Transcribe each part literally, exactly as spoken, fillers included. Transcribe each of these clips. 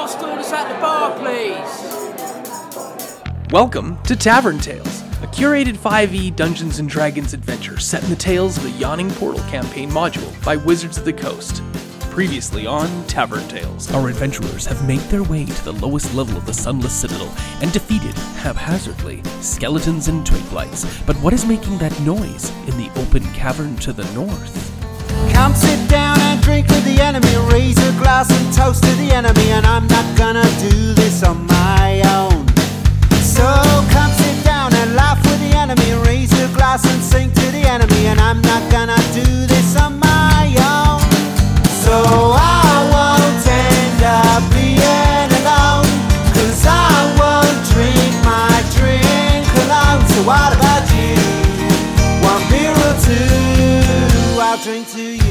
Lost orders at the bar, please. Welcome to Tavern Tales, a curated five E Dungeons and Dragons adventure set in the tales of the Yawning Portal campaign module by Wizards of the Coast. Previously on Tavern Tales, our adventurers have made their way to the lowest level of the Sunless Citadel and defeated, haphazardly, skeletons and twig blights. But what is making that noise in the open cavern to the north? Come sit down and drink with the enemy, raise a glass and toast to the enemy, and I'm not gonna do this on my own. So come sit down and laugh with the enemy, raise a glass and sing to the enemy, and I'm not gonna do this on my own. So I won't end up being alone, cause I won't drink my drink alone. So what about you? One beer or two, I'll drink to you.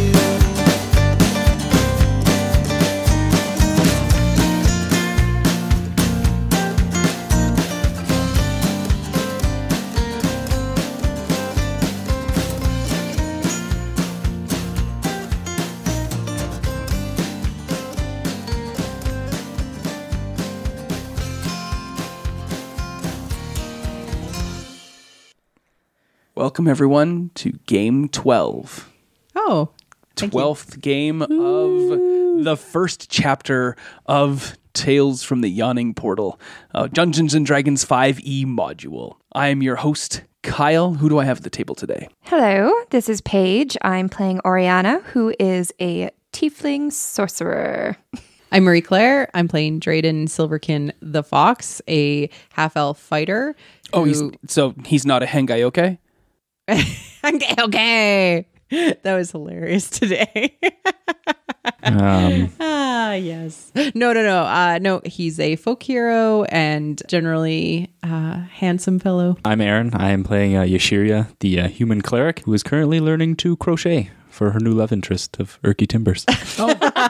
Welcome, everyone, to Game twelve. Oh, twelfth game of the first chapter of Tales from the Yawning Portal, uh, Dungeons and Dragons five E module. I am your host, Kyle. Who do I have at the table today? Hello, this is Paige. I'm playing Oriana, who is a tiefling sorcerer. I'm Marie Claire. I'm playing Drayden Silverkin the Fox, a half-elf fighter. Oh, he's so he's not a Hengayoke? okay, okay. That was hilarious today. um, ah, yes. No, no, no. Uh, no, he's a folk hero and generally uh, handsome fellow. I'm Aaron. I am playing uh, Yashiria, the uh, human cleric, who is currently learning to crochet for her new love interest of Erky Timbers. Oh.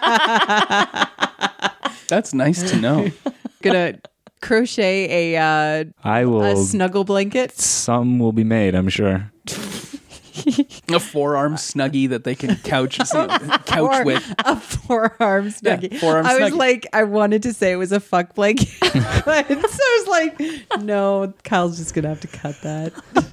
That's nice to know. Gonna crochet a uh, I will. a snuggle blanket. Some will be made, I'm sure. A forearm snuggie that they can couch couch Or with. A forearm snuggie. Yeah, forearm I was snuggie. like, I wanted to say it was a fuck blanket. But so I was like, no, Kyle's just going to have to cut that.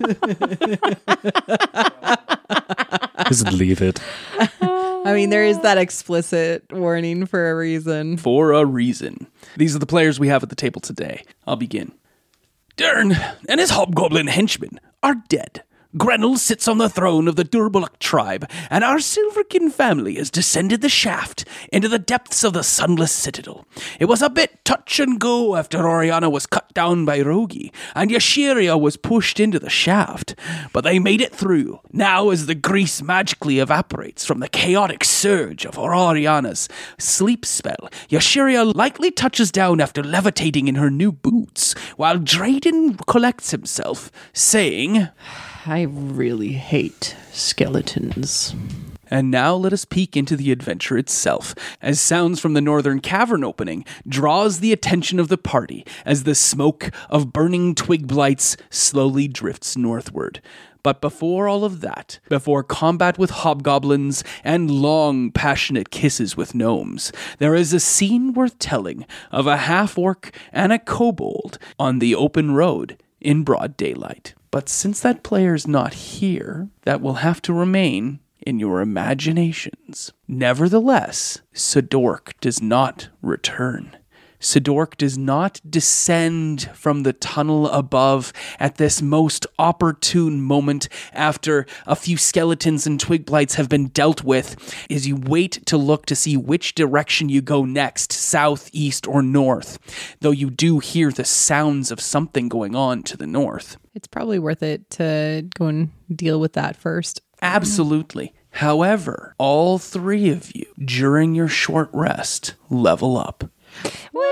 Just leave it. I mean, there is that explicit warning for a reason. For a reason. These are the players we have at the table today. I'll begin. Dern and his hobgoblin henchmen are dead. Grenell sits on the throne of the Durbulloch tribe, and our Silverkin family has descended the shaft into the depths of the Sunless Citadel. It was a bit touch and go after Oriana was cut down by Rogi, and Yashiria was pushed into the shaft, but they made it through. Now as the grease magically evaporates from the chaotic surge of Oriana's sleep spell, Yashiria lightly touches down after levitating in her new boots, while Drayden collects himself, saying, I really hate skeletons. And now let us peek into the adventure itself, as sounds from the northern cavern opening draws the attention of the party as the smoke of burning twig blights slowly drifts northward. But before all of that, before combat with hobgoblins and long, passionate kisses with gnomes, there is a scene worth telling of a half-orc and a kobold on the open road in broad daylight. But since that player's not here, that will have to remain in your imaginations. Nevertheless, Sidork does not return. Sidork does not descend from the tunnel above at this most opportune moment after a few skeletons and twig blights have been dealt with, as you wait to look to see which direction you go next, south, east, or north, though you do hear the sounds of something going on to the north. It's probably worth it to go and deal with that first. Absolutely. However, all three of you, during your short rest, level up. Woo!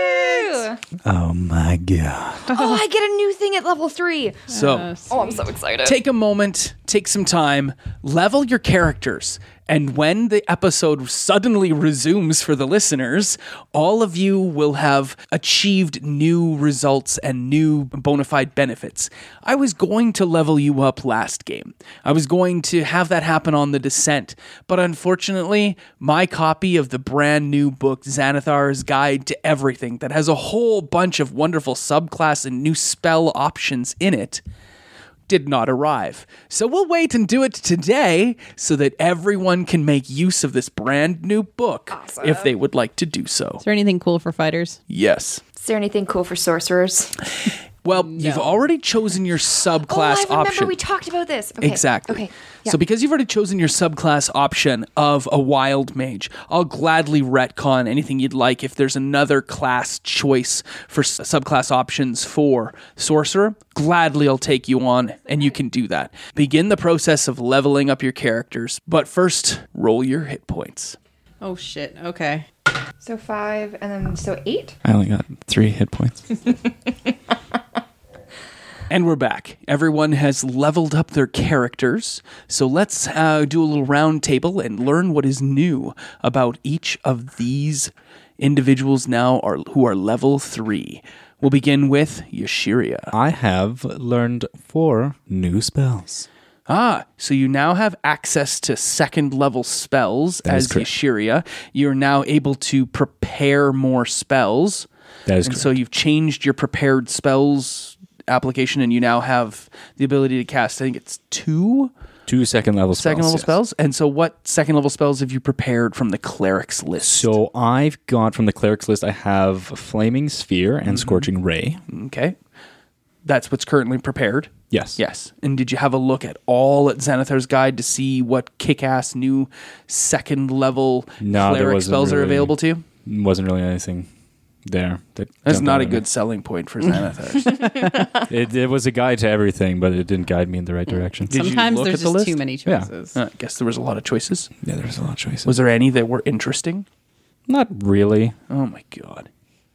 Oh my god. Oh, I get a new thing at level three. So, Uh, Oh, I'm so excited. take a moment, take some time, level your characters, And when the episode suddenly resumes for the listeners, all of you will have achieved new results and new bona fide benefits. I was going to level you up last game. I was going to have that happen on the Descent, but unfortunately, my copy of the brand new book, Xanathar's Guide to Everything, that has a whole bunch of wonderful subclass and new spell options in it, did not arrive. So we'll wait and do it today so that everyone can make use of this brand new book if they would like to do so. Is there anything cool for fighters? Yes. Is there anything cool for sorcerers? Well, you've already chosen your subclass oh, I remember option. we talked about this. Okay. Exactly. Okay. Yeah. So because you've already chosen your subclass option of a wild mage, I'll gladly retcon anything you'd like if there's another class choice for s- subclass options for sorcerer. Gladly I'll take you on and you can do that. Begin the process of leveling up your characters, but first roll your hit points. Oh, shit. Okay. So five, and then so eight? I only got three hit points. And we're back. Everyone has leveled up their characters. So let's uh, do a little round table and learn what is new about each of these individuals now are, who are level three. We'll begin with Yashiria. I have learned four new spells. Ah, so you now have access to second level spells That is as correct. Yashiria. You're now able to prepare more spells. That is and correct. so you've changed your prepared spells application and you now have the ability to cast, I think it's two Two second level spells. second level yes. spells. And so what second level spells have you prepared from the cleric's list? So I've got from the cleric's list, I have Flaming Sphere and Mm-hmm. Scorching Ray. Okay. That's what's currently prepared. Yes. Yes. And did you have a look at all at Xanathar's Guide to see what kick-ass new second level No, there cleric wasn't spells are really- available to you? Wasn't really anything there. That That's jumped not out a at me. good selling point for Xanathar's. It, it was a guide to everything, but it didn't guide me in the right direction. Did you Sometimes look there's at the just list? too many Yeah. choices. Uh, I guess there was a lot of choices. Yeah, there was a lot of choices. Was there any that were interesting? Not really. Oh my god.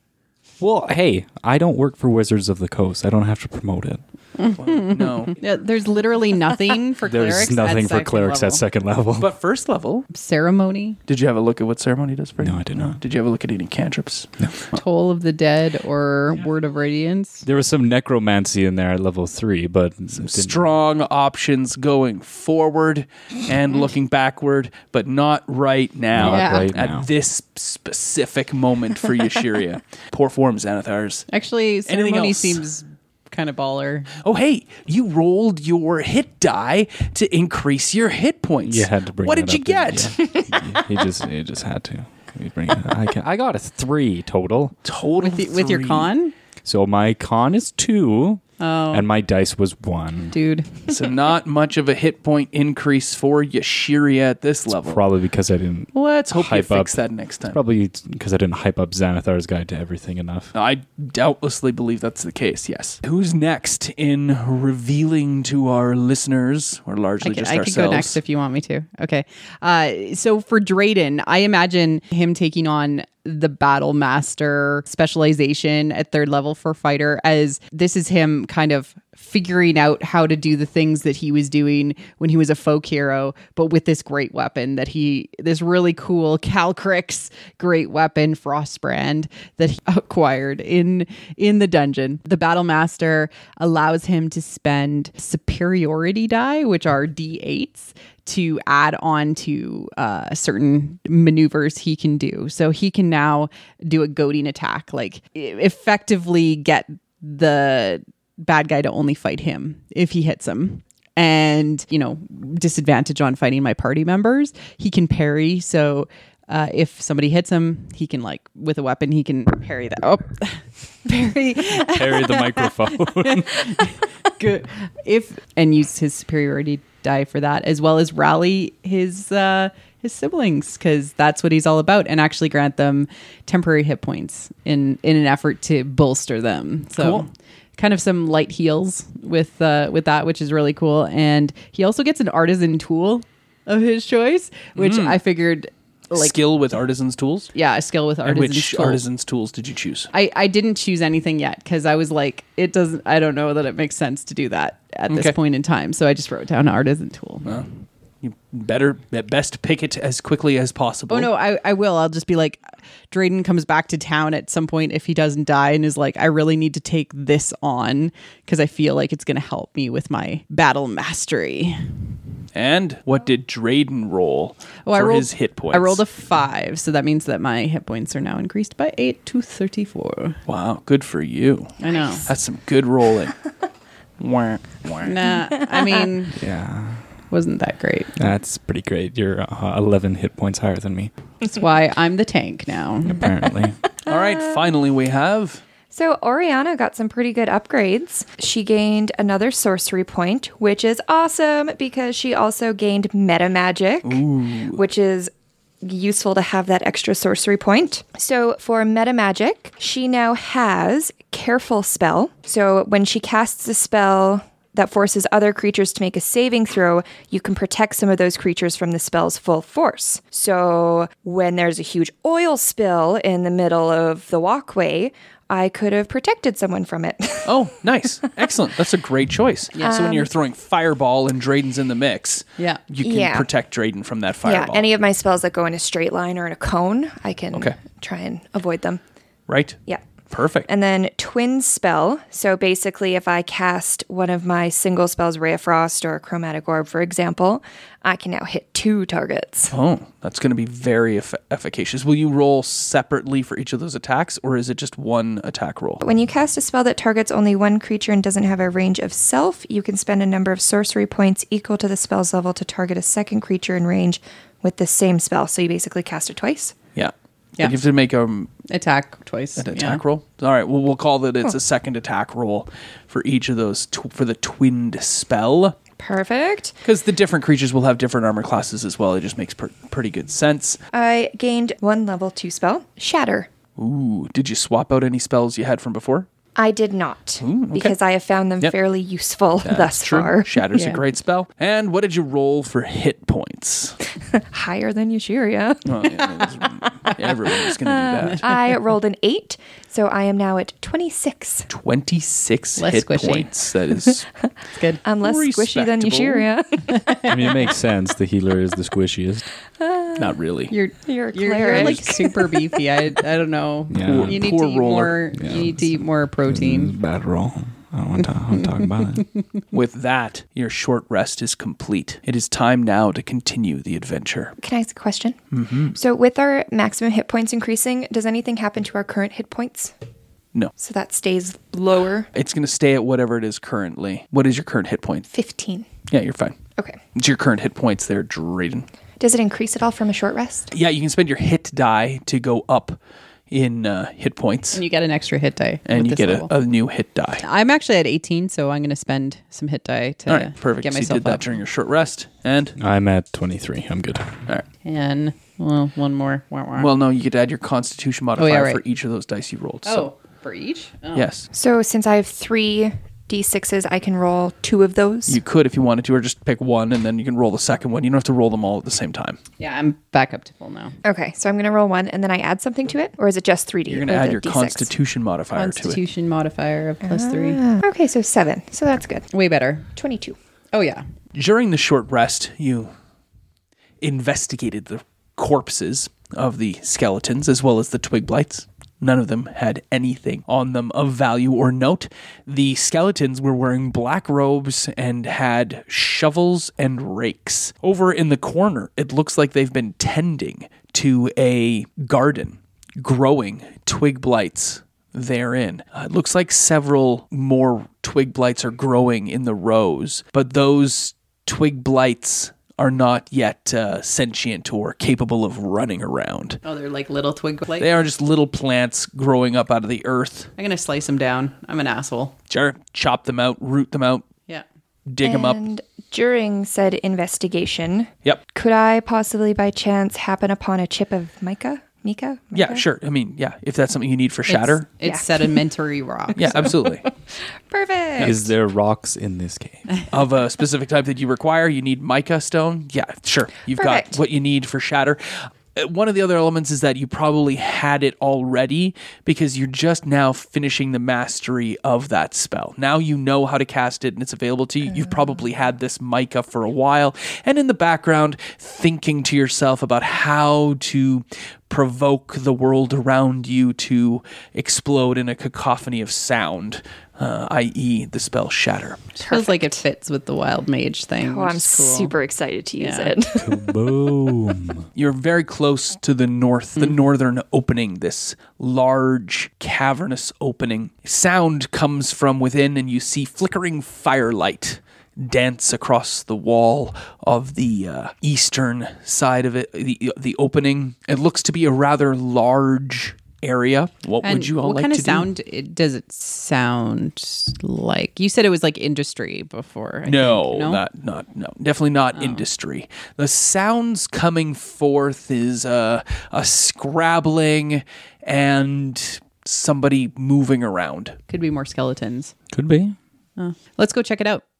Well, hey, I don't work for Wizards of the Coast. I don't have to promote it. Well, no. Yeah, there's literally nothing for There's clerics. nothing at for second clerics level. at second level. But first level, Ceremony, did you have a look at what ceremony does for you? No, I did not. Did you have a look at any cantrips? Toll of the Dead, or Word of Radiance. There was some necromancy in there at level three, but didn't- Strong options going forward and looking backward, but not right now. Not Yeah. right At now. this specific moment for Yashiria. Poor form, Xanathars. Actually, Ceremony else? seems kind of baller. Oh, hey, you rolled your hit die to increase your hit points. You had to bring What that did you up, get? didn't you? he just he just had to. He bring it. I, can, I got a three total. Total With, the, with your three. con? So my con is two, Oh, and my dice was one. dude. So not much of a hit point increase for Yashiria at this level. Probably because I didn't. Let's hope you hype fix up. that next time. Probably because I didn't hype up Xanathar's Guide to Everything enough. I doubtlessly believe that's the case, yes. Who's next in revealing to our listeners, or largely I could, just I could ourselves? go next if you want me to. Okay. Uh, so for Drayden, I imagine him taking on the Battle Master specialization at third level for fighter, as this is him kind of figuring out how to do the things that he was doing when he was a folk hero, but with this great weapon that he, this really cool Calcrix great weapon, Frostbrand, that he acquired in in the dungeon. The Battle Master allows him to spend superiority die, which are D eights, to add on to uh, certain maneuvers he can do. So he can now do a goading attack, like e- effectively get the bad guy to only fight him if he hits him. And, you know, disadvantage on fighting my party members. He can parry. So uh, if somebody hits him, he can, like, with a weapon, he can parry that. Oh, parry. Carry the microphone. Good. If and use his superiority die for that, as well as rally his uh, his siblings, because that's what he's all about, and actually grant them temporary hit points in in an effort to bolster them. So. Cool. Kind of some light heals with uh, with that, which is really cool. And he also gets an artisan tool of his choice, which I figured, like, Skill with artisan's tools? yeah, a skill with And artisan which tools. artisan's tools did you choose? I, I didn't choose anything yet because I was like, it doesn't, I don't know that it makes sense to do that at this Okay. point in time. So I just wrote down artisan tool. You better, at best, pick it as quickly as possible. Oh no, I, I will. I'll just be like, Drayden comes back to town at some point if he doesn't die and is like, I really need to take this on because I feel like it's going to help me with my battle mastery. And what did Drayden roll Oh, for I rolled, his hit points? I rolled a five, so that means that my hit points are now increased by eight to thirty-four. Wow, good for you. I know. That's some good rolling. Wah, wah. Nah, I mean, Yeah, wasn't that great. that's pretty great. You're uh, eleven hit points higher than me, That's why I'm the tank now. apparently. All right, finally we have... So Oriana got some pretty good upgrades. She gained another sorcery point, which is awesome because she also gained meta magic, which is useful to have that extra sorcery point. So for meta magic, she now has Careful Spell. So when she casts a spell that forces other creatures to make a saving throw, you can protect some of those creatures from the spell's full force. So when there's a huge oil spill in the middle of the walkway, I could have protected someone from it. Oh, nice. Excellent. That's a great choice. Yeah. So when you're throwing Fireball and Drayden's in the mix, Yeah. you can Yeah. protect Drayden from that Yeah, Fireball. any of my spells that go in a straight line or in a cone, I can Okay. try and avoid them. Right? Yeah. Perfect. And then Twin Spell. So basically, if I cast one of my single spells, Ray of Frost or Chromatic Orb, for example, I can now hit two targets. Oh, that's going to be very eff- efficacious. Will you roll separately for each of those attacks, or is it just one attack roll? When you cast a spell that targets only one creature and doesn't have a range of self, you can spend a number of sorcery points equal to the spell's level to target a second creature in range with the same spell. So you basically cast it twice. Yeah. Yeah. You have to make um, Attack twice. an yeah. attack roll. All right. Well, we'll call that it's a second attack roll for each of those tw- for the twinned spell. Perfect. Because the different creatures will have different armor classes as well. It just makes per- pretty good sense. I gained one level two spell, Shatter. Ooh, did you swap out any spells you had from before? I did not, Ooh, okay. because I have found them Yep. fairly usul thus That's true. far. Shatter's a Yeah. great spell. And what did you roll for hit points? Higher than Yushiria. Well, yeah, that's- everyone is going to do that. I rolled an eight, so I am now at twenty-six. twenty-six Less hit squishy. points. That is It's good. I'm less squishy than Respectable. Yushiria. I mean, it makes sense. The healer is the squishiest. not really. You're You're a you're, you're cleric. like super beefy. I I don't know. Yeah. Poor- You need poor to eat roller. more. Yeah, you need to eat more protein. Bad roll. I don't want to, I don't want to talk about it. With that, your short rest is complete. It is time now to continue the adventure. Can I ask a question? Mm-hmm. So with our maximum hit points increasing, does anything happen to our current hit points? No. So that stays lower? It's going to stay at whatever it is currently. What is your current hit point? fifteen. Yeah, you're fine. Okay. It's your current hit points there, Drayden. Does it increase at all from a short rest? Yeah, you can spend your hit die to go up in uh, hit points, And you get an extra hit die. and with you this get a, level. a new hit die. I'm actually at eighteen, so I'm going to spend some hit die to All right, perfect. get So you myself did that up. during your short rest, and I'm at twenty-three. I'm good. all right. And well, one more. Wah, wah. Well, no, you get to add your Constitution modifier Oh, yeah, right. for each of those dice you rolled. oh, So, for each? Oh. yes, So since I have three d sixes, I can roll two of those? you could if you wanted to, or just pick one, and then you can roll the second one. You don't have to roll them all at the same time. Yeah, I'm back up to full now. Okay, so I'm going to roll one, and then I add something to it? Or is it just three d? You're going to or add the your D six? Constitution modifier to it. Constitution modifier of plus three. Okay, so seven. So that's good. Way better. twenty-two. Oh, yeah. During the short rest, you investigated the corpses of the skeletons as well as the twig blights. None of them had anything on them of value or note. The skeletons were wearing black robes and had shovels and rakes. Over in the corner, it looks like they've been tending to a garden, growing twig blights therein. Uh, it looks like several more twig blights are growing in the rows, but those twig blights are not yet uh, sentient or capable of running around. Oh, they're like little twig blight. They are just little plants growing up out of the earth. I'm going to slice them down. I'm an asshole. Sure, chop them out, root them out, Yeah. dig them up. And during said investigation, Yep. could I possibly by chance happen upon a chip of mica? Mika? Yeah, Mica? sure. I mean, yeah, if that's something you need for shatter. It's, it's Yeah. sedimentary rock. Yeah, absolutely. Perfect. Is there rocks in this cave? Of a specific type that you require, you need mica stone. Yeah, sure. You've Perfect. got what you need for shatter. uh, one of the other elements is that you probably had it already because you're just now finishing the mastery of that spell. Now you know how to cast it and it's available to you. You've probably had this mica for a while and in the background thinking to yourself about how to provoke the world around you to explode in a cacophony of sound, uh, that is the spell Shatter. Feels like it fits with the wild mage thing. Oh, which I'm is cool. super excited to use Yeah. it. Boom. You're very close to the north, the northern opening, this large cavernous opening. Sound comes from within and you see flickering firelight dance across the wall of the uh, eastern side of it, the, the opening. It looks to be a rather large area. What And would you all what like kind to of sound it, does it sound like? You said it was like industry before. I No, think. no, not not no, definitely not industry. The sounds coming forth is uh, a scrabbling and somebody moving around. Could be more skeletons. Could be. Let's go check it out.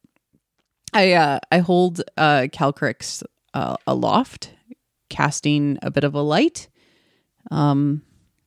I uh, I hold uh, Calcrix uh, aloft, casting a bit of a light, um,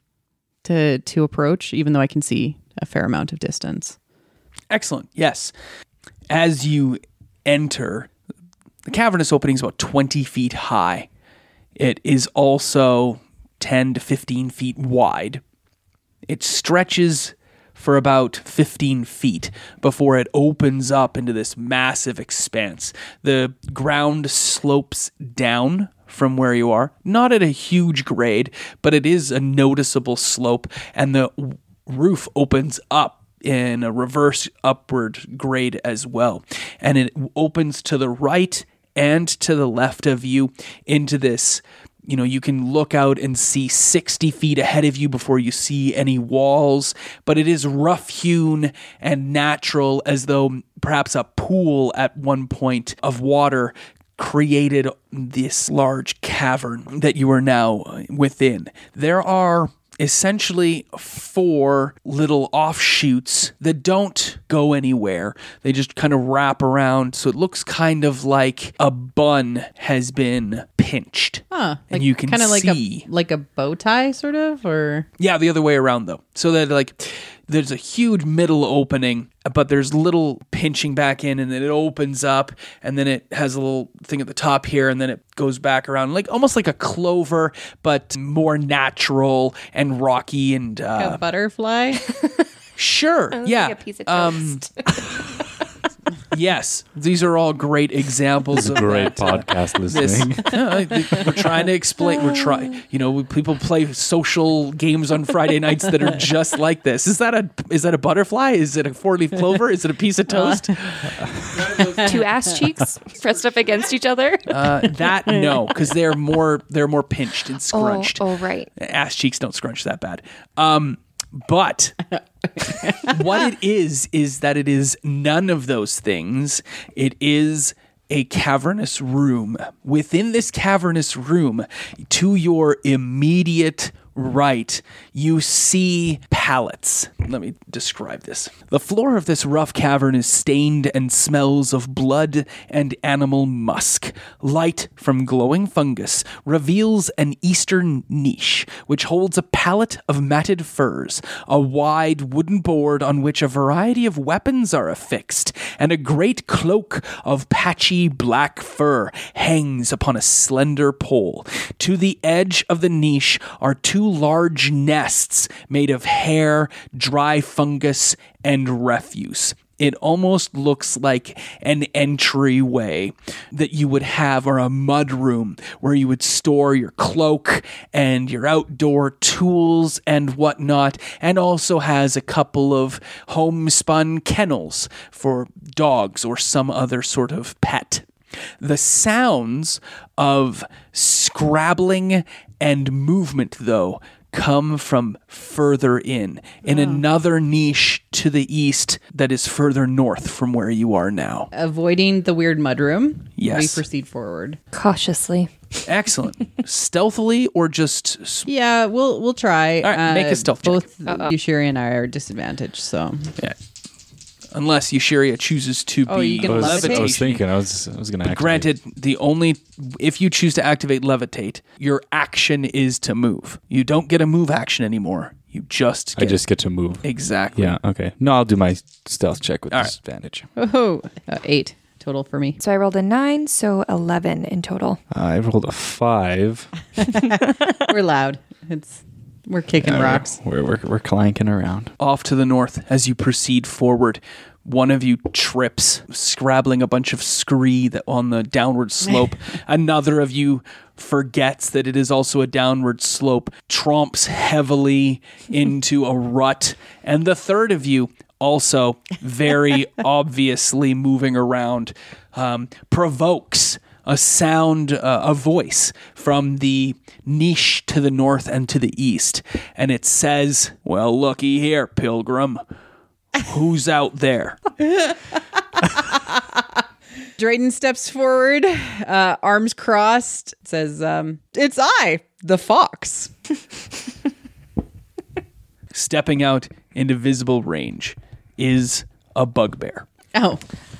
to to approach, even though I can see a fair amount of distance. Excellent. Yes. As you enter, the cavernous opening is about twenty feet high. It is also ten to fifteen feet wide. It stretches for about fifteen feet before it opens up into this massive expanse. The ground slopes down from where you are, not at a huge grade, but it is a noticeable slope, and the w- roof opens up in a reverse upward grade as well. And it opens to the right and to the left of you into this. You know, you can look out and see sixty feet ahead of you before you see any walls, but it is rough-hewn and natural, as though perhaps a pool at one point of water created this large cavern that you are now within. There are essentially four little offshoots that don't go anywhere. They just kind of wrap around, so it looks kind of like a bun has been pinched. Huh? And you can kind of like see. a like a bow tie, sort of, or Yeah, the other way around though. So that like there's a huge middle opening, but there's little pinching back in, and then it opens up, and then it has a little thing at the top here, and then it goes back around, like almost like a clover, but more natural and rocky and uh, a butterfly. sure, yeah. Like a piece of Um, toast. Yes, these are all great examples of Great that. podcast This, listening. uh, we're trying to explain. We're trying, you know, people play social games on Friday nights that are just like this. Is that a is that a butterfly? Is it a four leaf clover? Is it a piece of toast? Two ass cheeks pressed up against each other. Uh, that no, because they're more they're more pinched and Oh, scrunched. oh, right. Ass cheeks don't scrunch that bad. Um, but what it is is that it is none of those things. It is a cavernous room. Within this cavernous room, to your immediate right, you see pallets. Let me describe this. The floor of this rough cavern is stained and smells of blood and animal musk. Light from glowing fungus reveals an eastern niche, which holds a pallet of matted furs, a wide wooden board on which a variety of weapons are affixed, and a great cloak of patchy black fur hangs upon a slender pole. To the edge of the niche are two large nests made of hair, dry fungus, and refuse. It almost looks like an entryway that you would have, or a mud room where you would store your cloak and your outdoor tools and whatnot, and also has a couple of homespun kennels for dogs or some other sort of pet. The sounds of scrabbling and movement, though, come from further in, in another niche to the east that is further north from where you are now. Avoiding the weird mudroom. Yes. We proceed forward. Cautiously. Excellent. Stealthily or just... Yeah, we'll we'll try. All right, make a stealth check. Both Yushiri and I are disadvantaged, so Yeah. unless Yashiria chooses to Oh, be you can I was, levitate? I was thinking. I was. I was going to activate. Granted, the only if you choose to activate levitate, your action is to move. You don't get a move action anymore. You just get I just get to move. exactly. Yeah. Okay. No, I'll do my stealth check with All right. disadvantage. Oh, uh, eight total for me. So I rolled a nine, so eleven in total. Uh, I rolled a five. We're loud. It's we're kicking Uh, rocks. We're, we're we're clanking around. Off to the north, as you proceed forward, one of you trips, scrabbling a bunch of scree that on the downward slope. Another of you forgets that it is also a downward slope, tromps heavily into a rut, and the third of you, also very obviously moving around, um, provokes a sound, uh, a voice from the niche to the north and to the east. And it says, well, looky here, pilgrim. Who's out there? Drayden steps forward, uh, arms crossed, says, um, "It's I, the fox." Stepping out into visible range is a bugbear Oh,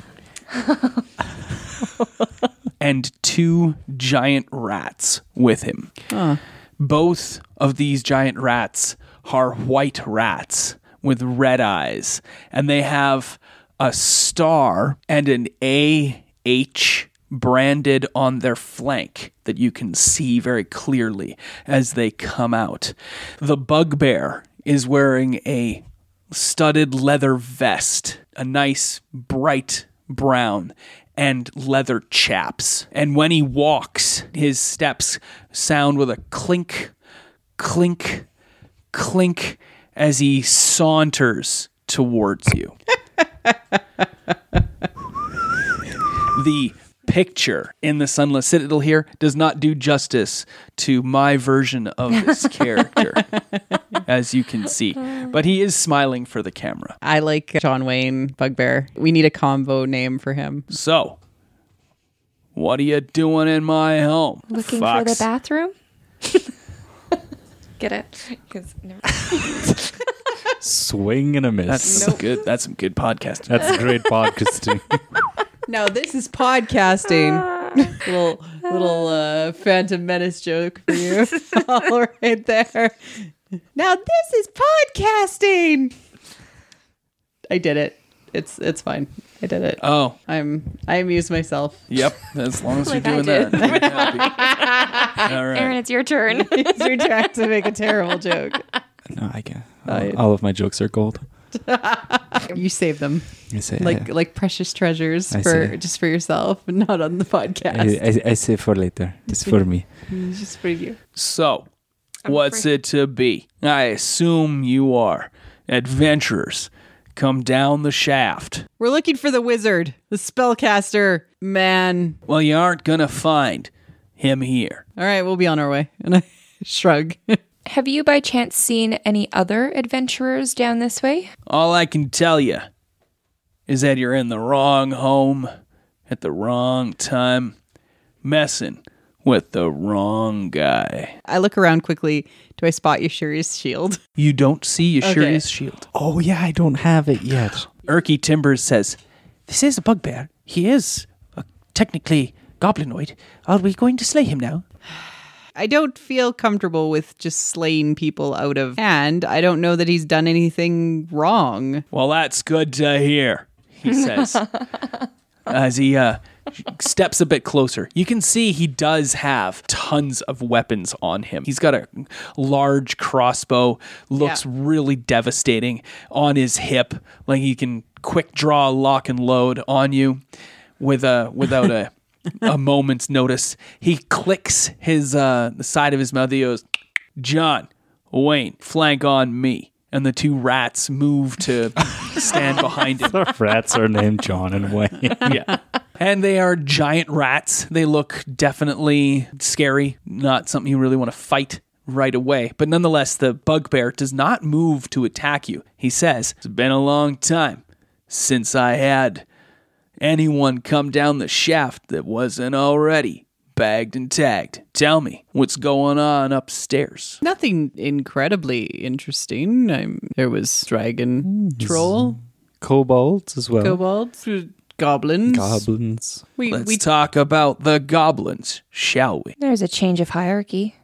and two giant rats with him. Both of these giant rats are white rats with red eyes, and they have a star and an A H branded on their flank that you can see very clearly as they come out. The bugbear is wearing a studded leather vest, a nice bright brown, and leather chaps. And when he walks, his steps sound with a clink, clink, clink as he saunters towards you. The picture in the Sunless Citadel here does not do justice to my version of this character, as you can see. But he is smiling for the camera. I like John Wayne Bugbear. We need a combo name for him. So, what are you doing in my home? Looking Fox? for the bathroom? Get it? 'Cause never- Swing and a miss. That's some good. That's some good podcasting. That's great podcasting. Now this is podcasting. little little uh, Phantom Menace joke for you. All right there. Now this is podcasting. I did it. It's it's fine. I did it. Oh, I'm I amuse myself. yep. As long as you're Like I doing that, did. I'm happy. All right. Aaron, it's your turn. You're trying to make a terrible joke. No, I can. I- All, all of my jokes are gold. You save them I say, like I, like precious treasures I for see. just for yourself, not on the podcast. I, I, I say for later. It's for me. Just for you. So, what's it to be? I assume you are adventurers. Come down the shaft. We're looking for the wizard, the spellcaster man. Well, you aren't gonna find him here. All right, we'll be on our way. And I shrug. Have you by chance seen any other adventurers down this way? All I can tell you is that you're in the wrong home at the wrong time, messing with the wrong guy. I look around quickly. Do I spot Yashiri's shield? You don't see Yashiria's Okay. shield. Oh, yeah, I don't have it yet. Erky Timbers says, "This is a bugbear. He is uh, technically goblinoid. Are we going to slay him now?" I don't feel comfortable with just slaying people out of hand. I don't know that he's done anything wrong. Well, that's good to hear, he says. As he uh, steps a bit closer, you can see he does have tons of weapons on him. He's got a large crossbow, looks Yeah. really devastating on his hip. Like he can quick draw, lock, and load on you with a without a a moment's notice. He clicks his uh, the side of his mouth. He goes, "John, Wayne, flank on me." And the two rats move to stand behind him. Our rats are named John and Wayne. Yeah. And they are giant rats. They look definitely scary, not something you really want to fight right away. But nonetheless, the bugbear does not move to attack you. He says, "It's been a long time since I had anyone come down the shaft that wasn't already bagged and tagged. Tell me, what's going on upstairs?" Nothing incredibly interesting. I'm, there was dragon troll. kobolds as well. Kobolds, goblins. Goblins. We, Let's we talk about the goblins, shall we? There's a change of hierarchy.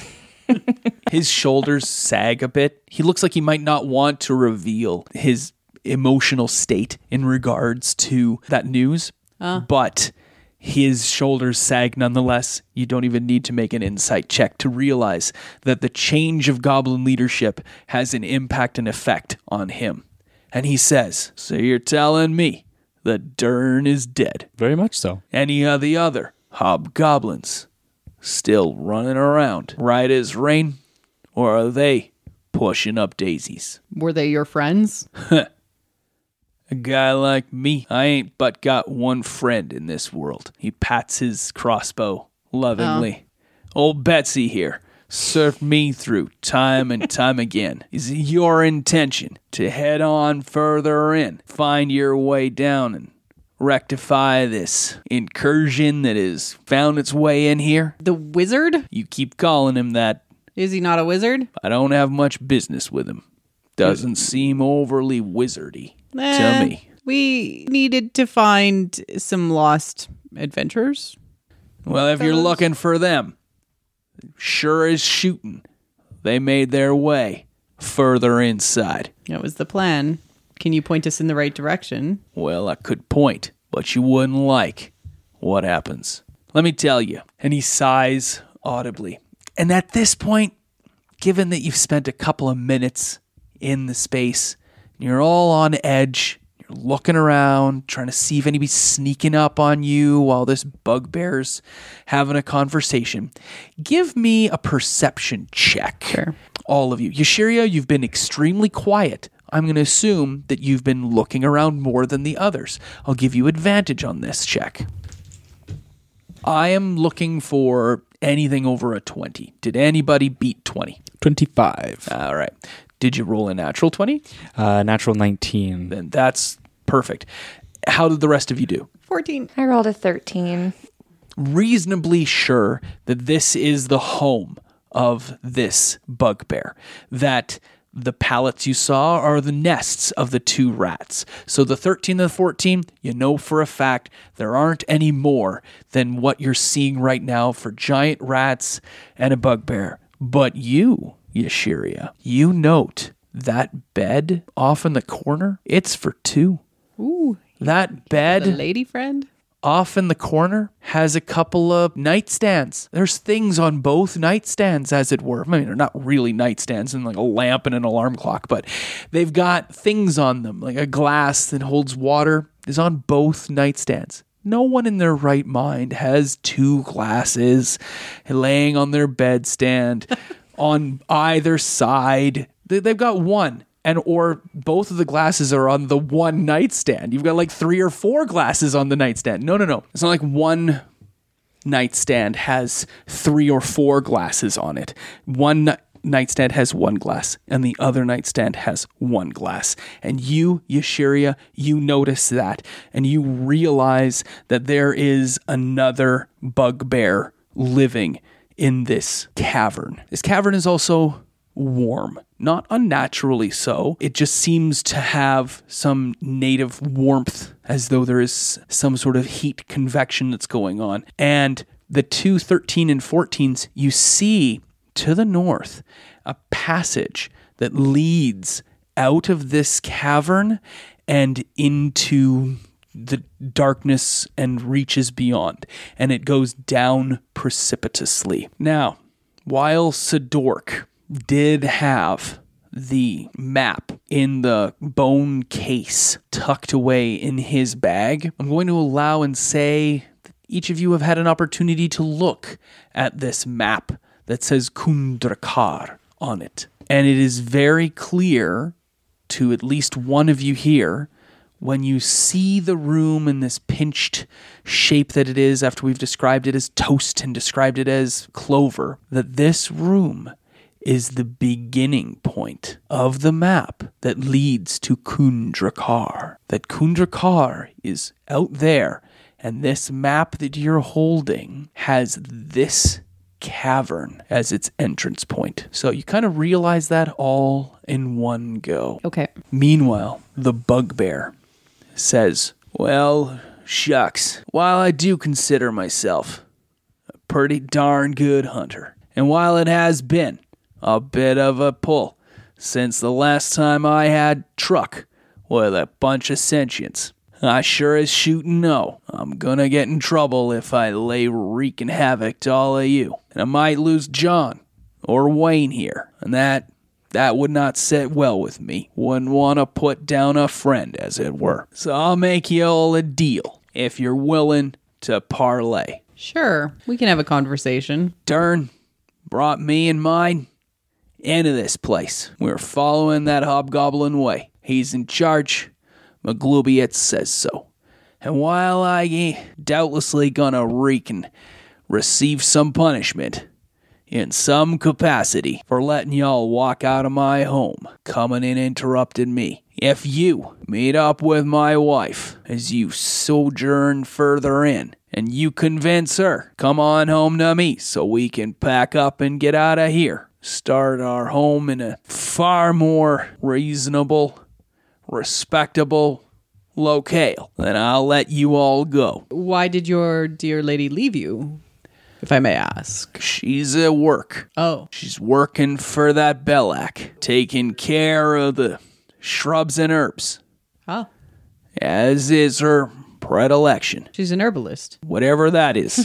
His shoulders sag a bit. He looks like he might not want to reveal his emotional state in regards to that news, but his shoulders sag nonetheless. You don't even need to make an insight check to realize that the change of goblin leadership has an impact and effect on him. And he says, "So you're telling me that Dern is dead? Very much so. Any of the other hobgoblins still running around right as rain? Or are they pushing up daisies? were they your friends? A guy like me, I ain't but got one friend in this world." He pats his crossbow lovingly. Old Betsy here surfed me through time and time again. Is it your intention to head on further in, find your way down and rectify this incursion that has found its way in here? The wizard? You keep calling him that. Is he not a wizard? I don't have much business with him. Doesn't seem overly wizardy Eh, to me. We needed to find some lost adventurers. Well, if you're fellas. looking for them, sure as shooting, they made their way further inside. That was the plan. Can you point us in the right direction? Well, I could point, but you wouldn't like what happens. Let me tell you. And he sighs audibly. And at this point, given that you've spent a couple of minutes in the space, you're all on edge, you're looking around, trying to see if anybody's sneaking up on you while this bugbear's having a conversation. Give me a perception check. Sure. All of you. Yashiria, you've been extremely quiet. I'm going to assume that you've been looking around more than the others. I'll give you advantage on this check. I am looking for anything over a twenty. Did anybody beat twenty? twenty-five. All right. Did you roll a natural twenty? Uh, natural nineteen. Then that's perfect. How did the rest of you do? fourteen. I rolled a thirteen. Reasonably sure that this is the home of this bugbear, that the pallets you saw are the nests of the two rats. So the thirteen and the fourteen, you know for a fact there aren't any more than what you're seeing right now for giant rats and a bugbear. But you, Yashiria, you note that bed off in the corner, it's for two. Ooh. That bed The lady friend? off in the corner has a couple of nightstands. There's things on both nightstands, as it were. I mean, they're not really nightstands and like a lamp and an alarm clock, but they've got things on them, like a glass that holds water is on both nightstands. No one in their right mind has two glasses laying on their bedstand on either side. They- They've got one. And or both of the glasses are on the one nightstand. You've got like three or four glasses on the nightstand. No, no, no. It's not like one nightstand has three or four glasses on it. One ni- nightstand has one glass, and the other nightstand has one glass. And you, Yashiria, you notice that, and you realize that there is another bugbear living in this cavern. This cavern is also warm. Not unnaturally so. It just seems to have some native warmth, as though there is some sort of heat convection that's going on. And the two thirteen and fourteens, you see to the north a passage that leads out of this cavern and into the darkness and reaches beyond. And it goes down precipitously. Now, while Sidork did have the map in the bone case tucked away in his bag, I'm going to allow and say that each of you have had an opportunity to look at this map that says Kundrakar on it. And it is very clear to at least one of you here, when you see the room in this pinched shape that it is after we've described it as toast and described it as clover, that this room is the beginning point of the map that leads to Kundrakar. That Kundrakar is out there, and this map that you're holding has this cavern as its entrance point. So you kind of realize that all in one go. Okay. Meanwhile, the bugbear says, "Well, shucks, while I do consider myself a pretty darn good hunter, and while it has been a bit of a pull since the last time I had truck with a bunch of sentients, I sure as shootin' know I'm gonna get in trouble if I lay wreaking havoc to all of you. And I might lose John or Wayne here, and that that would not sit well with me. Wouldn't want to put down a friend, as it were. So I'll make you all a deal if you're willing to parlay." Sure. We can have a conversation. Dern brought me and mine into this place. We're following that hobgoblin way. He's in charge. Maglubiet says so. And while I ain't doubtlessly gonna wreak and receive some punishment in some capacity for letting y'all walk out of my home, coming in interrupting me, if you meet up with my wife as you sojourn further in, and you convince her, come on home to me so we can pack up and get out of here, start our home in a far more reasonable, respectable locale, then I'll let you all go. Why did your dear lady leave you, if I may ask? She's at work. Oh. She's working for that Belak, taking care of the shrubs and herbs, Oh. as is her predilection, She's an herbalist. whatever that is.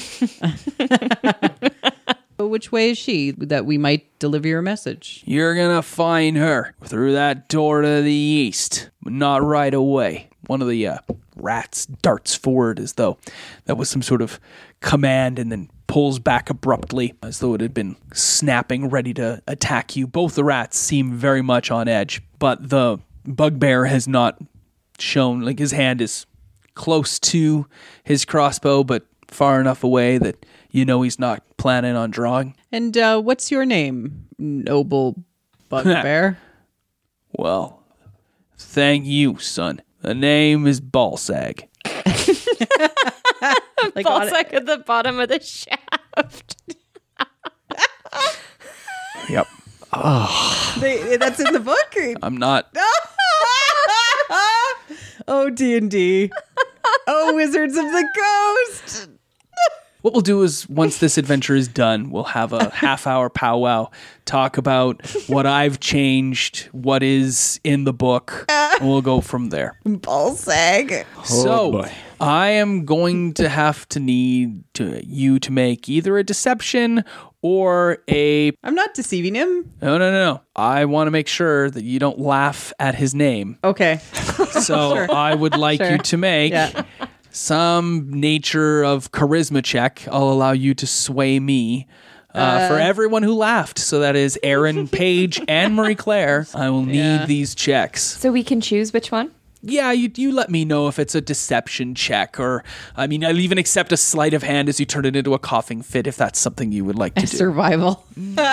Which way is she that we might deliver your message? You're gonna find her through that door to the east, but not right away. One of the uh, rats darts forward as though that was some sort of command and then pulls back abruptly as though it had been snapping, ready to attack you. Both the rats seem very much on edge, but the bugbear has not shown, like his hand is close to his crossbow, but far enough away that you know he's not planning on drawing. And uh, what's your name, noble bugbear? Well, thank you, son. The name is Balsag. Like Falls on- like at the bottom of the shaft. Yep. They- that's in the book? I'm not. Oh, D and D. Oh, Wizards of the Coast. What we'll do is, once this adventure is done, we'll have a half hour powwow, talk about what I've changed, what is in the book, and we'll go from there. Ballsag. So, boy. I am going to have to need to, you to make either a deception or a... I'm not deceiving him. No, no, no, no. I want to make sure that you don't laugh at his name. Okay. So I would like Sure. you to make... Yeah. some nature of charisma check. I'll allow you to sway me uh, for everyone who laughed. So that is Aaron, Paige, and Marie Claire. I will need Yeah. these checks. So we can choose which one? Yeah, you you let me know if it's a deception check, or I mean, I'll even accept a sleight of hand as you turn it into a coughing fit if that's something you would like to do. Survival.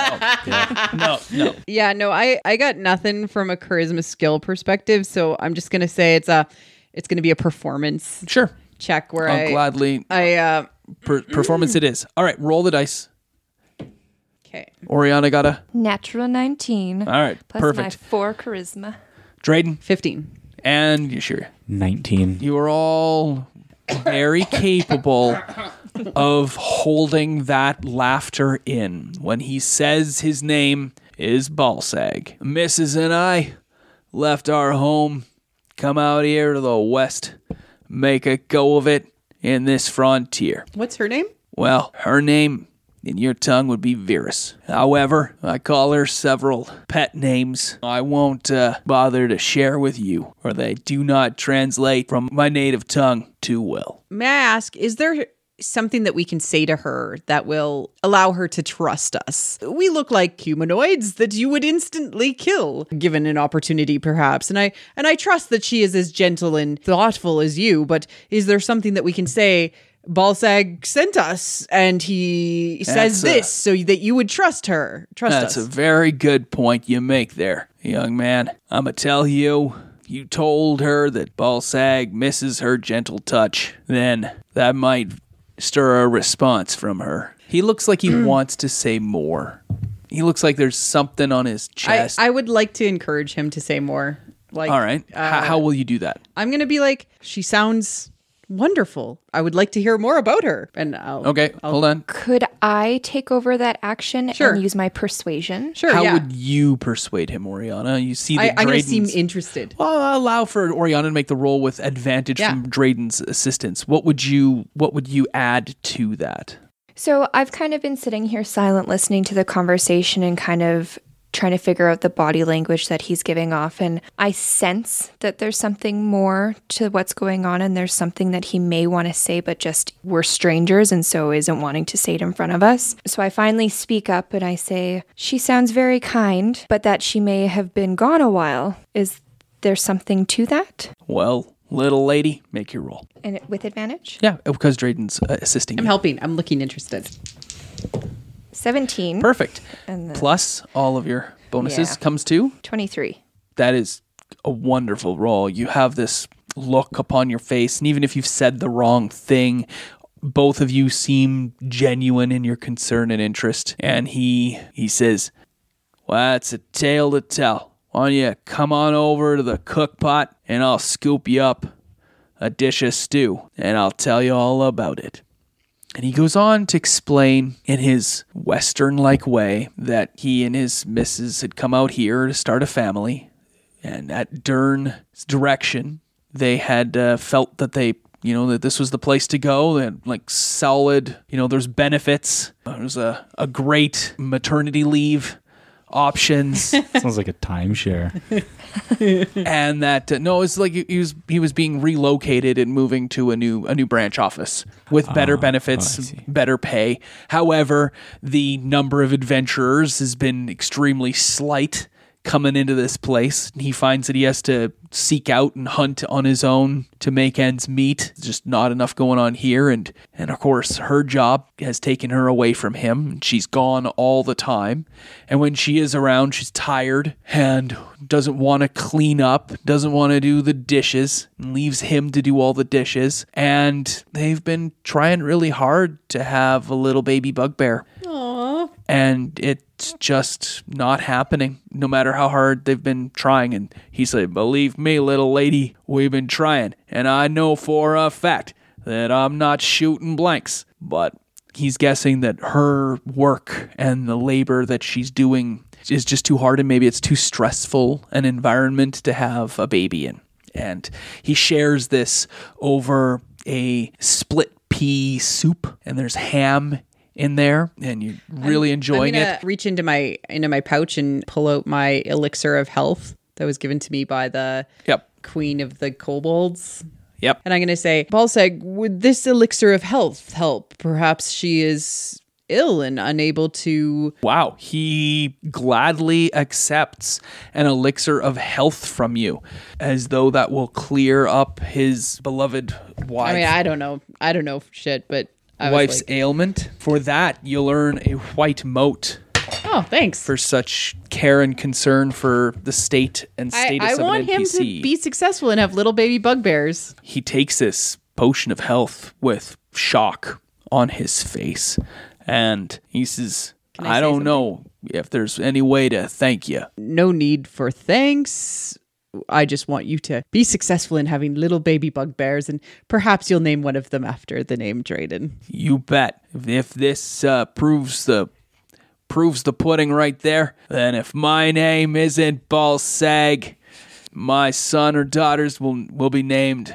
No, no. Yeah, no, I, I got nothing from a charisma skill perspective, so I'm just gonna say it's a it's gonna be a performance Sure. check where I'll I gladly I uh per- performance it is. All right, roll the dice. okay. Oriana got a. Natural nineteen. All right, Plus perfect. my four charisma. Drayden Fifteen. and Yashira. nineteen. You are all very capable of holding that laughter in when he says his name is Balsag. Missus and I left our home, come out here to the west, make a go of it in this frontier. What's her name? Well, her name in your tongue would be Virus. However, I call her several pet names I won't uh, bother to share with you, or they do not translate from my native tongue too well. May I ask, is there something that we can say to her that will allow her to trust us? We look like humanoids that you would instantly kill, given an opportunity perhaps. And I and I trust that she is as gentle and thoughtful as you, but is there something that we can say, Balsag sent us and he says That's a- this so that you would trust her? Trust That's us. a very good point you make there, young man. I'ma tell you, you told her that Balsag misses her gentle touch, then that might stir a response from her. He looks like he wants to say more. He looks like there's something on his I, chest. I would like to encourage him to say more. Like, All right. uh, how, how will you do that? I'm going to be like, she sounds wonderful. I would like to hear more about her. And I'll, Okay, I'll, hold on. Could I take over that action Sure. and use my persuasion? Sure, How yeah. would you persuade him, Oriana? You see I, that I'm going to seem Drayden's- interested. Well, I'll allow for Oriana to make the roll with advantage Yeah. from Drayden's assistance. What would you What would you add to that? So I've kind of been sitting here silent, listening to the conversation and kind of trying to figure out the body language that he's giving off. And I sense that there's something more to what's going on, and there's something that he may want to say, but just we're strangers and so isn't wanting to say it in front of us. So I finally speak up and I say, she sounds very kind, but that she may have been gone a while. Is there something to that? Well, little lady, make your roll. And it- with advantage? Yeah, because Drayden's uh, assisting I'm you. helping. I'm looking interested. seventeen. Perfect. And then Plus all of your bonuses Yeah. comes to. twenty-three. That is a wonderful roll. You have this look upon your face, and even if you've said the wrong thing, both of you seem genuine in your concern and interest. And he he says, "Well, that's a tale to tell. Why don't you come on over to the cook pot, and I'll scoop you up a dish of stew, and I'll tell you all about it." And he goes on to explain in his Western-like way that he and his missus had come out here to start a family. And at Dern's direction, they had uh, felt that they, you know, that this was the place to go. They had like solid, you know, there's benefits. There's a, a great maternity leave options. Sounds like a timeshare. And that uh, no, it's like he was he was being relocated and moving to a new a new branch office with better Ah, benefits, oh, I see. better pay. However, the number of adventurers has been extremely slight coming into this place. He finds that he has to seek out and hunt on his own to make ends meet. There's just not enough going on here, and and of course her job has taken her away from him. She's gone all the time, and when she is around, she's tired and doesn't want to clean up, doesn't want to do the dishes, and leaves him to do all the dishes. And they've been trying really hard to have a little baby bugbear. And it's just not happening, no matter how hard they've been trying. And he said, "Believe me, little lady, we've been trying. And I know for a fact that I'm not shooting blanks." But he's guessing that her work and the labor that she's doing is just too hard, and maybe it's too stressful an environment to have a baby in. And he shares this over a split pea soup, and there's ham in there, and you're really enjoying I'm gonna it. reach into my into my pouch and pull out my elixir of health that was given to me by the Yep. queen of the kobolds. Yep. And I'm going to say, Balseg, would this elixir of health help? Perhaps she is ill and unable to. Wow. He gladly accepts an elixir of health from you, as though that will clear up his beloved wife. I mean, I don't know. I don't know shit, but I was wife's like, ailment. For that, you'll earn a white mote oh, thanks. for such care and concern for the state and I, status I of want an him N P C. to be successful and have little baby bugbears. He takes this potion of health with shock on his face, and he says, I I, say don't something? know if there's any way to thank you. No need for thanks. I just want you to be successful in having little baby bugbears, and perhaps you'll name one of them after the name Drayden. You bet. If, if this uh, proves the proves the pudding right there, then if my name isn't Balsag, my son or daughters will will be named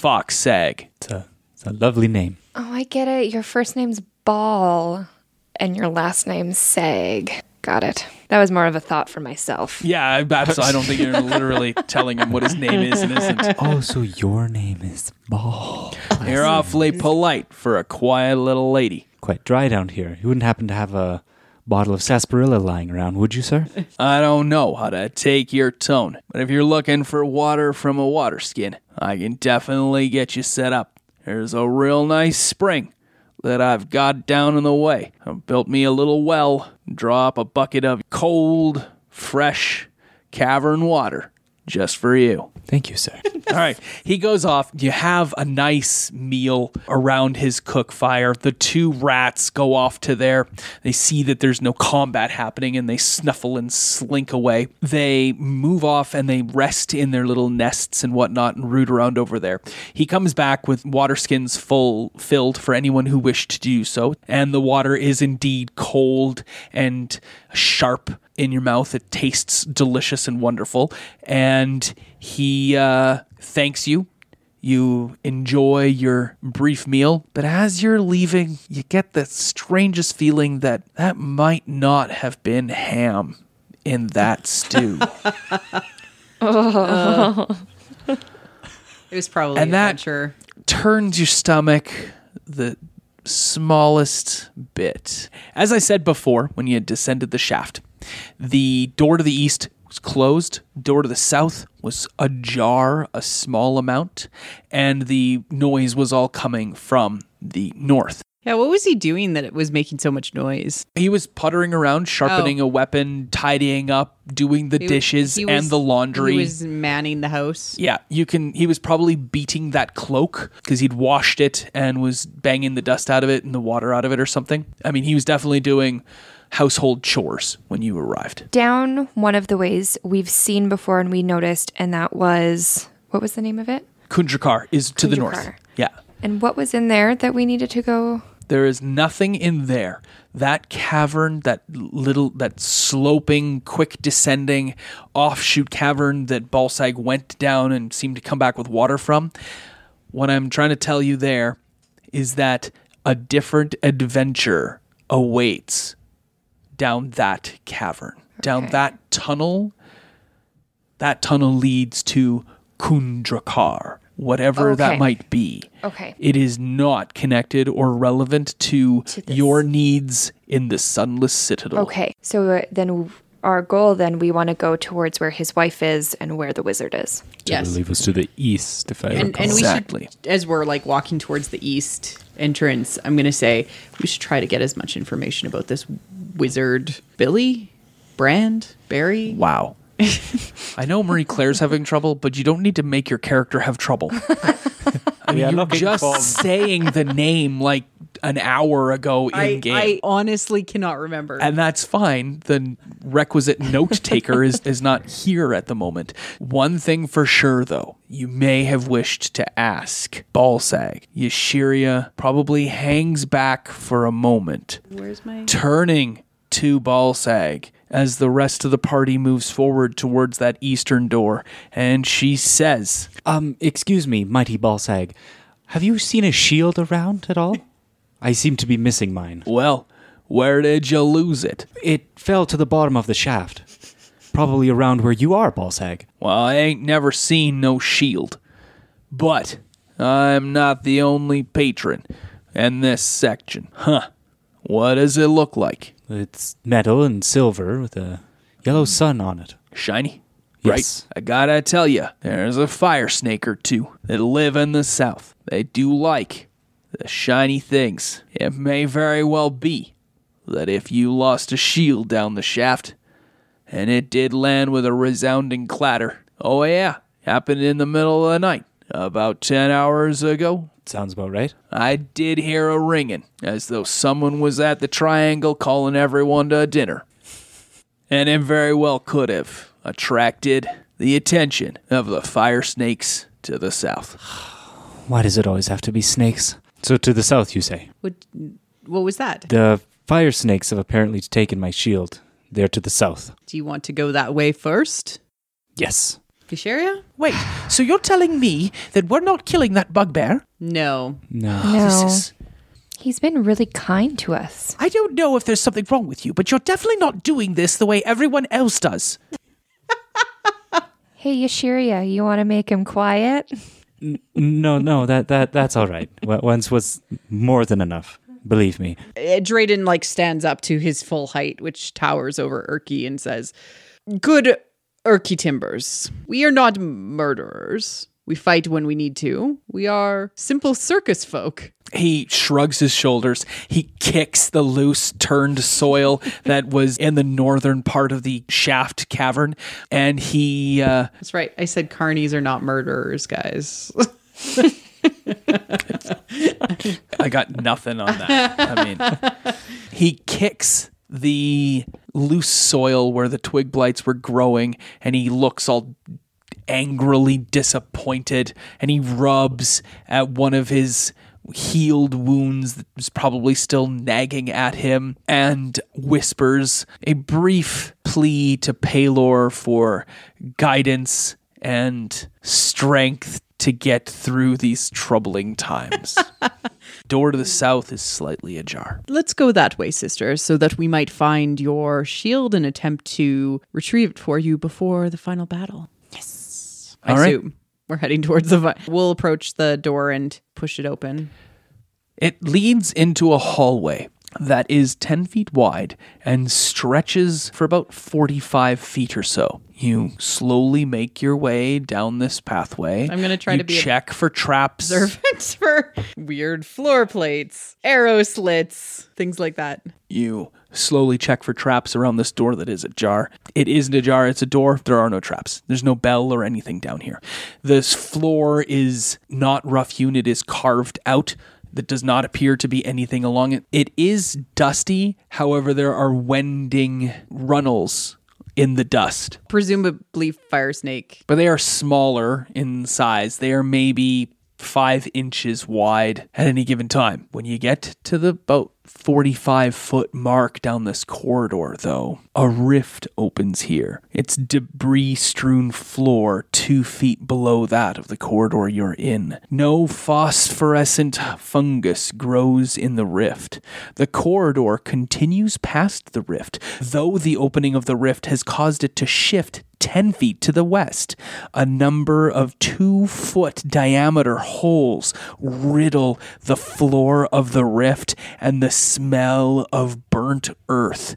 Foxsag. It's a, it's a lovely name. Oh, I get it. Your first name's Ball and your last name's Sag. Got it. That was more of a thought for myself. Yeah, I, absolutely. I don't think you're literally telling him what his name is and isn't. Oh, so your name is Ball. You're awfully polite for a quiet little lady. Quite dry down here. You wouldn't happen to have a bottle of sarsaparilla lying around, would you, sir? I don't know how to take your tone, but if you're looking for water from a water skin, I can definitely get you set up. There's a real nice spring that I've got down in the way. I've built me a little well, draw up a bucket of cold, fresh cavern water. just for you. Thank you, sir. All right. He goes off. You have a nice meal around his cook fire. The two rats go off to there. They see that there's no combat happening and they snuffle and slink away. They move off and they rest in their little nests and whatnot and root around over there. He comes back with water skins full filled for anyone who wished to do so. And the water is indeed cold and sharp in your mouth. It tastes delicious and wonderful. And he uh, thanks you. You enjoy your brief meal, but as you're leaving, you get the strangest feeling that that might not have been ham in that stew. It was probably And that- adventure. Turns your stomach the smallest bit. As I said before, when you had descended the shaft, the door to the east was closed. Door to the south was ajar a small amount, and the noise was all coming from the north. Yeah, what was he doing that it was making so much noise? He was puttering around, sharpening Oh. a weapon, tidying up, doing the He- dishes he and was- the laundry. He was manning the house. Yeah, you can. He was probably beating that cloak because he'd washed it and was banging the dust out of it and the water out of it or something. I mean, he was definitely doing household chores when you arrived. Down one of the ways we've seen before and we noticed, and that was, what was the name of it? Kundrakar is to the Kundrakar. north. Yeah. And what was in there that we needed to go? There is nothing in there. That cavern, that little, that sloping, quick descending offshoot cavern that Balsag went down and seemed to come back with water from. What I'm trying to tell you there is that a different adventure awaits down that cavern, down Okay. that tunnel. That tunnel leads to Kundrakar, whatever that Okay. might be. Okay. It is not connected or relevant to, To this. your needs in the Sunless Citadel. Okay. So uh, then our goal, then we want to go towards where his wife is and where the wizard is. I Yes. believe it was to the east, if I And, recall. and we Exactly. should, as we're like walking towards the east entrance, I'm going to say we should try to get as much information about this wizard. Billy? Brand? Barry? Wow. I know Marie Claire's having trouble, but you don't need to make your character have trouble. I mean, We are you're looking just for- saying the name like an hour ago in I, game. I honestly cannot remember. And that's fine. The requisite note taker is, is not here at the moment. One thing for sure, though, you may have wished to ask Balsag. Yashiria probably hangs back for a moment, Where's my... turning to Balsag as the rest of the party moves forward towards that eastern door, and she says, Um, excuse me, mighty Balsag. Have you seen a shield around at all? I seem to be missing mine. "Well, where did you lose it?" It fell to the bottom of the shaft. Probably around where you are, Balsag. "Well, I ain't never seen no shield. But I'm not the only patron in this section. Huh. What does it look like? It's metal and silver with a yellow sun on it. Shiny? Yes. Right? I gotta tell you, there's a fire snake or two that live in the south. They do like the shiny things. It may very well be that if you lost a shield down the shaft, and it did land with a resounding clatter. Oh yeah, happened in the middle of the night, about ten hours ago. Sounds about right. I did hear a ringing, as though someone was at the triangle calling everyone to dinner. And it very well could have attracted the attention of the fire snakes to the south. Why does it always have to be snakes? So to the south, you say? What, what was that? The fire snakes have apparently taken my shield. They're to the south. Do you want to go that way first? Yes. Fisheria? Wait, so you're telling me that we're not killing that bugbear? No. No. This No. is... He's been really kind to us. I don't know if there's something wrong with you, but you're definitely not doing this the way everyone else does. Hey, Yashiria, you want to make him quiet? No, no, that, that that's all right. W- Once was more than enough. Believe me. Uh, Drayden like stands up to his full height, which towers over Urki, and says, "Good Urki Timbers, we are not murderers. We fight when we need to. We are simple circus folk. He shrugs his shoulders. He kicks the loose turned soil that was in the northern part of the shaft cavern. And he... Uh, That's right. I said carnies are not murderers, guys. I got nothing on that. I mean, he kicks the loose soil where the twig blights were growing, and he looks all angrily disappointed, and he rubs at one of his healed wounds that was probably still nagging at him, and whispers a brief plea to Pelor for guidance and strength to get through these troubling times. Door to the south is slightly ajar. Let's go that way, sister, so that we might find your shield and attempt to retrieve it for you before the final battle. Yes. I All right. assume we're heading towards the... Vi- we'll approach the door and push it open. It leads into a hallway that is ten feet wide and stretches for about forty-five feet or so. You slowly make your way down this pathway. I'm gonna try You to be a- check for traps. Observant for weird floor plates, arrow slits, things like that. You slowly check for traps around this door that is ajar. It isn't ajar, it's a door. There are no traps. There's no bell or anything down here. This floor is not rough hewn, it is carved out. That does not appear to be anything along it. It is dusty, however, there are wending runnels in the dust. Presumably fire snake. But they are smaller in size. They are maybe five inches wide at any given time. When you get to the about forty-five foot mark down this corridor, though, a rift opens here. It's debris strewn floor two feet below that of the corridor you're in. No phosphorescent fungus grows in the rift. The corridor continues past the rift, though the opening of the rift has caused it to shift ten feet to the west. A number of two-foot diameter holes riddle the floor of the rift, and the smell of burnt earth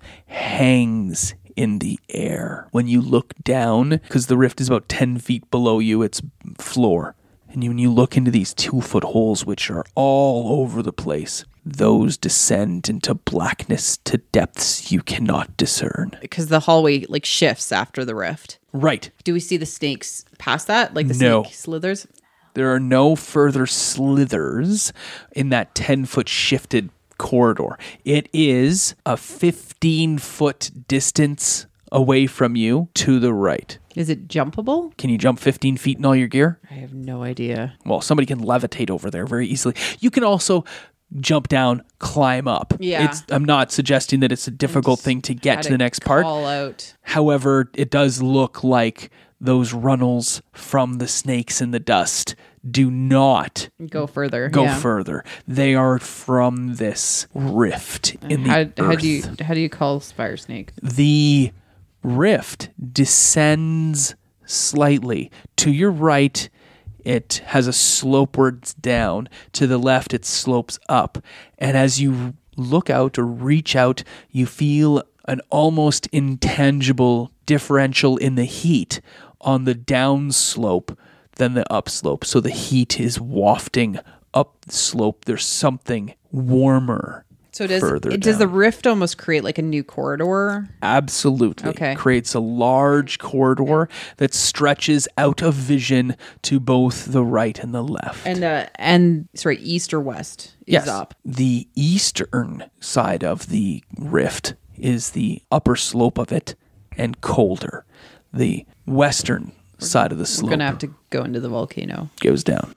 hangs in the air. When you look down, because the rift is about ten feet below you, it's floor. And when you look into these two-foot holes, which are all over the place, those descend into blackness to depths you cannot discern. Because the hallway like shifts after the rift. Right. Do we see the snakes past that? Like the No. snake slithers? There are no further slithers in that ten-foot shifted corridor. It is a fifteen-foot distance away from you to the right. Is it jumpable? Can you jump fifteen feet in all your gear? I have no idea. Well, somebody can levitate over there very easily. You can also jump down, climb up. Yeah. It's, I'm not suggesting that it's a difficult thing to get Had to the it next part. Call out. However, it does look like those runnels from the snakes in the dust do not Go further. go yeah. further. They are from this rift in the How, earth. how do you how do you call fire snake? The rift descends slightly. To your right, it has a slopewards down. To the left, it slopes up. And as you look out or reach out, you feel an almost intangible differential in the heat on the down slope than the upslope. So the heat is wafting up the slope. There's something warmer. So does further it, does the down. rift almost create like a new corridor? Absolutely. Okay. Creates a large corridor that stretches out of vision to both the right and the left. And uh and sorry, east or west is yes, up. the eastern side of the rift is the upper slope of it and colder. The western side of the We're slope gonna have to go into the volcano. goes down.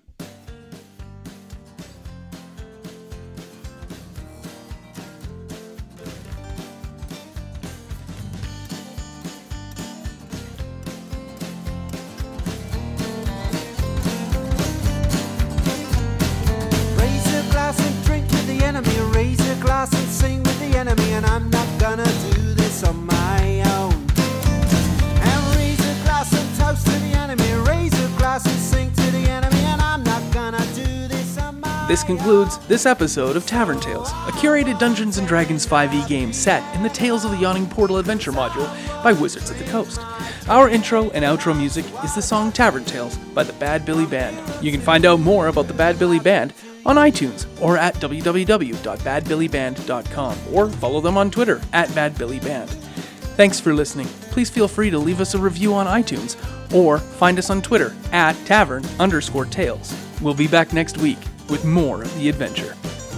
Raise a glass and drink with the enemy. Raise a glass and sing with the enemy. And I'm not gonna do this on my own. And raise a glass and toast to the enemy. Raise a glass and sing to the enemy. And I'm not gonna do this on my This concludes this episode of Tavern Tales, a curated Dungeons and Dragons five e game set in the Tales of the Yawning Portal adventure module by Wizards of the Coast. Our intro and outro music is the song Tavern Tales by the Bad Billy Band. You can find out more about the Bad Billy Band on iTunes or at w w w dot bad billy band dot com or follow them on Twitter at Bad Billy Band. Thanks for listening. Please feel free to leave us a review on iTunes or find us on Twitter at tavern underscore tales. We'll be back next week with more of the adventure.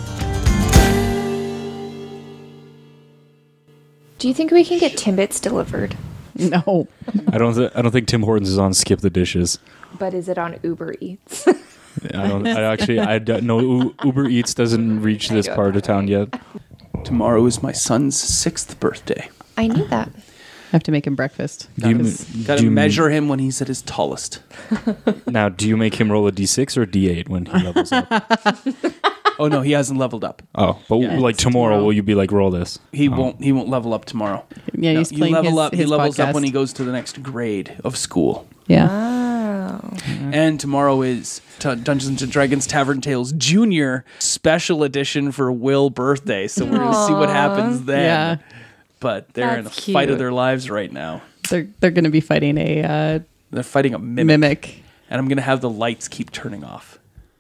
Do you think we can get Timbits delivered? No. I don't. Th- I don't think Tim Hortons is on Skip the Dishes. But is it on Uber Eats? I don't. I actually. I don't know. U- Uber Eats doesn't reach this part of town yet. Tomorrow is my son's sixth birthday. I knew that. I have to make him breakfast. Do you, Gotta do you measure him when he's at his tallest. now? Do you make him roll a d six or d eight when he levels up? Oh no, he hasn't leveled up. Oh, but Yeah, like it's tomorrow, tomorrow. will you be like roll this? He Oh. won't. He won't level up tomorrow. Yeah, No, he's you playing level his, up. his he levels podcast. up when he goes to the next grade of school. Yeah. Oh. And tomorrow is t- Dungeons and Dragons Tavern Tales Junior Special Edition for Will birthday. So we're gonna see what happens then. Yeah. But they're in a That's fight of cute. their lives right now. They're they're going to be fighting a uh, They're fighting a mimic, mimic. and I'm gonna have the lights keep turning off.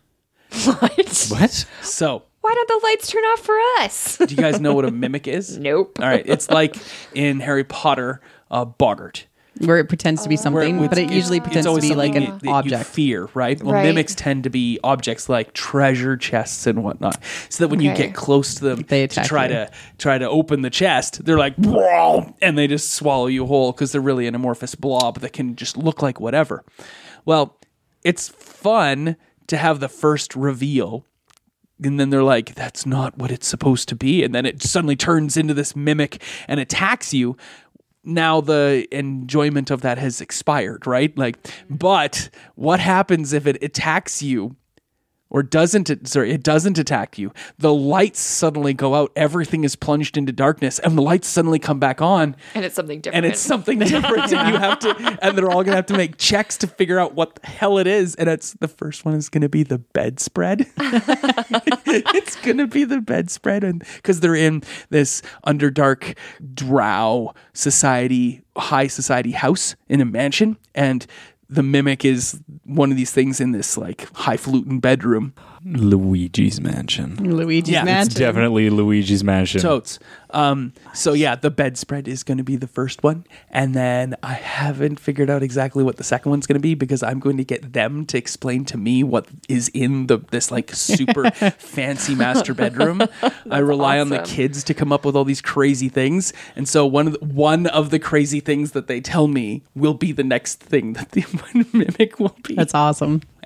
What? What? So, Why don't the lights turn off for us? do you guys know what a mimic is? Nope. All right, it's like in Harry Potter, uh, Boggart. Where it pretends to be something, Where but it it's- usually it's pretends to always be like something an that you object. fear, right? Well, Right. mimics tend to be objects like treasure chests and whatnot. So that when you Okay. get close to them They to attack try you. to try to open the chest, they're like, "Whoa," and they just swallow you whole because they're really an amorphous blob that can just look like whatever. Well, it's fun to have the first reveal. And then they're like, that's not what it's supposed to be. And then it suddenly turns into this mimic and attacks you. Now the enjoyment of that has expired, right? Like, but what happens if it attacks you or doesn't, it, sorry, it doesn't attack you? The lights suddenly go out. Everything is plunged into darkness and the lights suddenly come back on. And it's something different. And it's something different, and you have to, and they're all gonna have to make checks to figure out what the hell it is. And it's the first one is gonna be the bedspread. It's gonna be the bedspread, and because they're in this underdark drow society, high society house in a mansion, and the mimic is one of these things in this like highfalutin bedroom. Luigi's Mansion. Luigi's Yeah, it's Mansion. It's definitely Luigi's Mansion. Totes. Um, so yeah, the bedspread is going to be the first one, and then I haven't figured out exactly what the second one's going to be because I'm going to get them to explain to me what is in the this like super fancy master bedroom. I rely on the awesome. kids to come up with all these crazy things, and so one of the, one of the crazy things that they tell me will be the next thing that the mimic will be. That's awesome.